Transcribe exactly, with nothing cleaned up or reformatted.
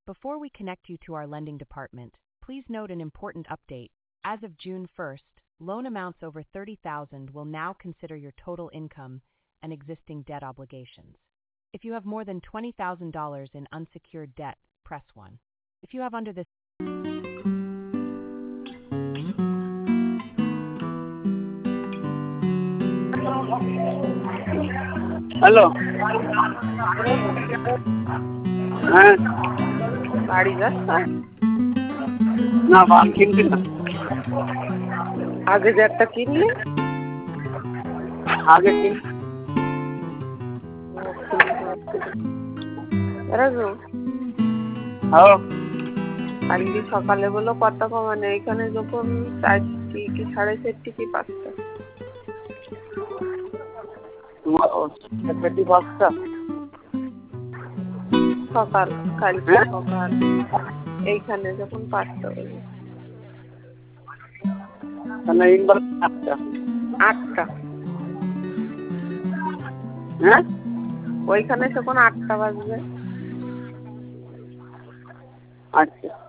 Before we connect you to our lending department, please note an important update. As of June first, loan amounts over thirty thousand dollars will now consider your total income and existing debt obligations. If you have more than twenty thousand dollars in unsecured debt, press one. If you have under this hello, হ্যাঁ বাড়ি যাচ্ছেন? না বাল কিনবি না। আগে যে একটা কিনলি আগে কিন রাজু, হ্যালো, কালকে সকালে বলো কত কমানে, এখানে যখন চারটি কি সাড়ে চারটি কি পাঁচটা তোমার পেটি পাঁচটা সকাল, কালকে হ্যাঁ? সকাল এইখানে যখন পাঁচটা বাজে তাহলে ইনবার আটটা আটটা হ্যাঁ ওইখানে তখন আটটা বাজবে। আচ্ছা।